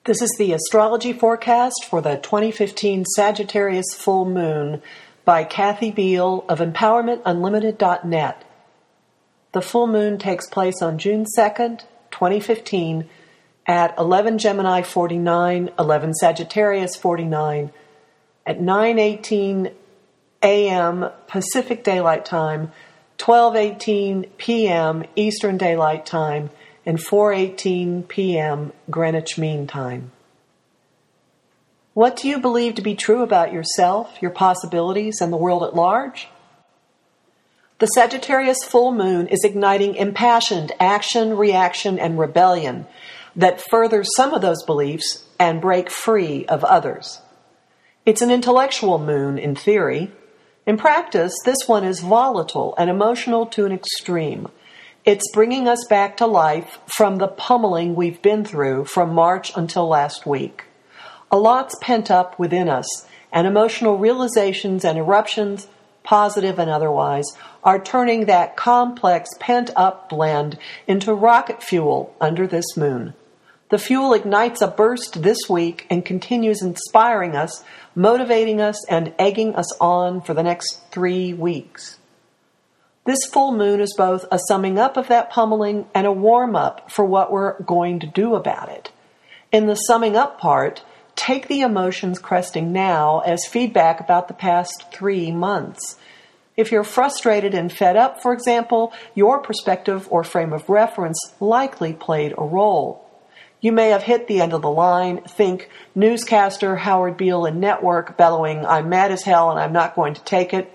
This is the astrology forecast for the 2015 Sagittarius full moon by Kathy Beal of EmpowermentUnlimited.net. The full moon takes place on June 2nd, 2015 at 11 Gemini 49, 11 Sagittarius 49 at 9:18 a.m. Pacific Daylight Time, 12:18 p.m. Eastern Daylight Time, and 4:18 p.m. Greenwich Mean Time. What do you believe to be true about yourself, your possibilities, and the world at large? The Sagittarius full moon is igniting impassioned action, reaction, and rebellion that further some of those beliefs and break free of others. It's an intellectual moon in theory. In practice, this one is volatile and emotional to an extreme. It's bringing us back to life from the pummeling we've been through from March until last week. A lot's pent up within us, and emotional realizations and eruptions, positive and otherwise, are turning that complex pent-up blend into rocket fuel under this moon. The fuel ignites a burst this week and continues inspiring us, motivating us, and egging us on for the next 3 weeks. This full moon is both a summing up of that pummeling and a warm-up for what we're going to do about it. In the summing up part, take the emotions cresting now as feedback about the past 3 months. If you're frustrated and fed up, for example, your perspective or frame of reference likely played a role. You may have hit the end of the line, think newscaster Howard Beale and network bellowing, "I'm mad as hell and I'm not going to take it."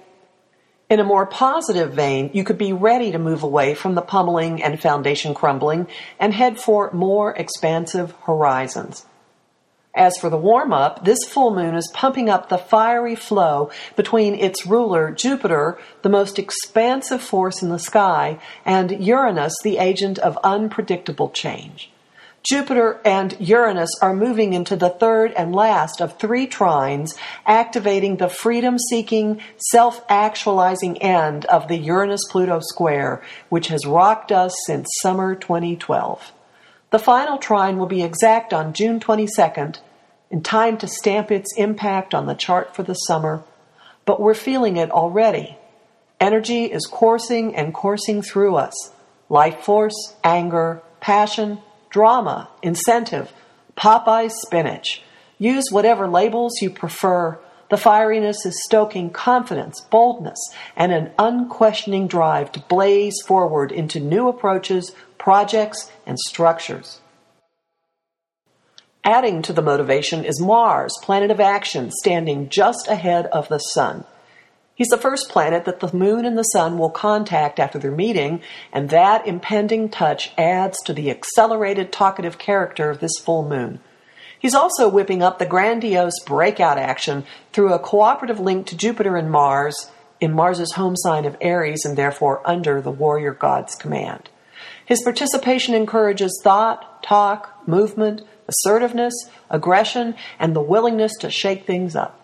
In a more positive vein, you could be ready to move away from the pummeling and foundation crumbling and head for more expansive horizons. As for the warm-up, this full moon is pumping up the fiery flow between its ruler, Jupiter, the most expansive force in the sky, and Uranus, the agent of unpredictable change. Jupiter and Uranus are moving into the third and last of 3 trines, activating the freedom-seeking, self-actualizing end of the Uranus-Pluto square, which has rocked us since summer 2012. The final trine will be exact on June 22nd, in time to stamp its impact on the chart for the summer, but we're feeling it already. Energy is coursing and coursing through us. Life force, anger, passion, drama, incentive, Popeye spinach. Use whatever labels you prefer. The fieriness is stoking confidence, boldness, and an unquestioning drive to blaze forward into new approaches, projects, and structures. Adding to the motivation is Mars, planet of action, standing just ahead of the Sun. He's the first planet that the moon and the sun will contact after their meeting, and that impending touch adds to the accelerated talkative character of this full moon. He's also whipping up the grandiose breakout action through a cooperative link to Jupiter and Mars, in Mars's home sign of Aries and therefore under the warrior god's command. His participation encourages thought, talk, movement, assertiveness, aggression, and the willingness to shake things up.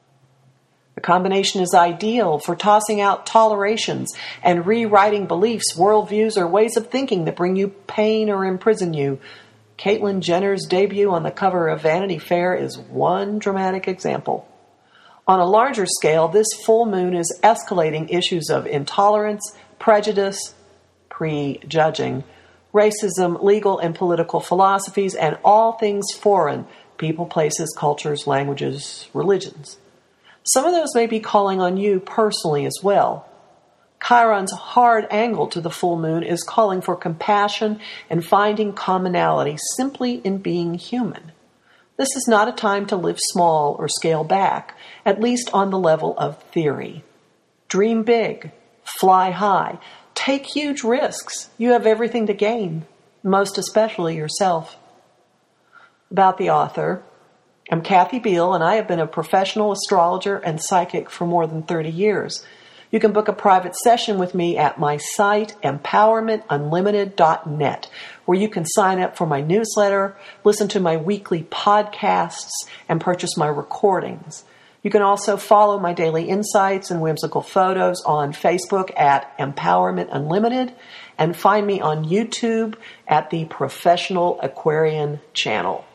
The combination is ideal for tossing out tolerations and rewriting beliefs, worldviews, or ways of thinking that bring you pain or imprison you. Caitlyn Jenner's debut on the cover of Vanity Fair is one dramatic example. On a larger scale, this full moon is escalating issues of intolerance, prejudice, prejudging, racism, legal and political philosophies, and all things foreign, people, places, cultures, languages, religions. Some of those may be calling on you personally as well. Chiron's hard angle to the full moon is calling for compassion and finding commonality simply in being human. This is not a time to live small or scale back, at least on the level of theory. Dream big, fly high, take huge risks. You have everything to gain, most especially yourself. About the author, I'm Kathy Beal, and I have been a professional astrologer and psychic for more than 30 years. You can book a private session with me at my site, EmpowermentUnlimited.net, where you can sign up for my newsletter, listen to my weekly podcasts, and purchase my recordings. You can also follow my daily insights and whimsical photos on Facebook at Empowerment Unlimited, and find me on YouTube at the Professional Aquarian channel.